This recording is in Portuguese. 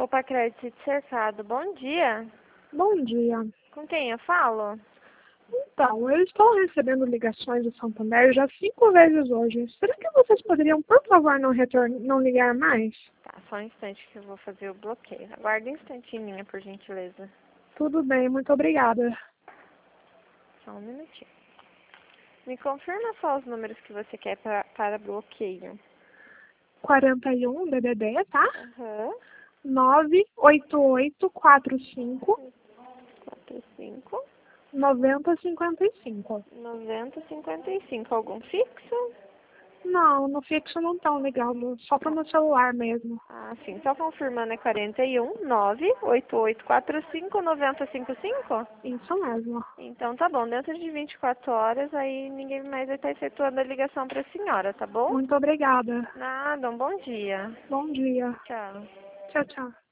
Opa, Crédito Cercado, bom dia. Bom dia. Com quem eu falo? Então, eu estou recebendo ligações do Santander já 5 vezes hoje. Será que vocês poderiam, por favor, não ligar mais? Tá, só um instante que eu vou fazer o bloqueio. Aguarde um instantinho, minha, por gentileza. Tudo bem, muito obrigada. Só um minutinho. Me confirma só os números que você quer para bloqueio. 41 DDD, tá? Aham. 98845 45 9055. 9055. Algum fixo? Não, no fixo não tão legal, só para no celular mesmo. Ah, sim. Só confirmando, é 41 98845 9055? Isso mesmo. Então tá bom, dentro de 24 horas aí ninguém mais vai estar efetuando a ligação para a senhora, tá bom? Muito obrigada. Nada, um bom dia. Bom dia. Tchau. Tchau, tchau.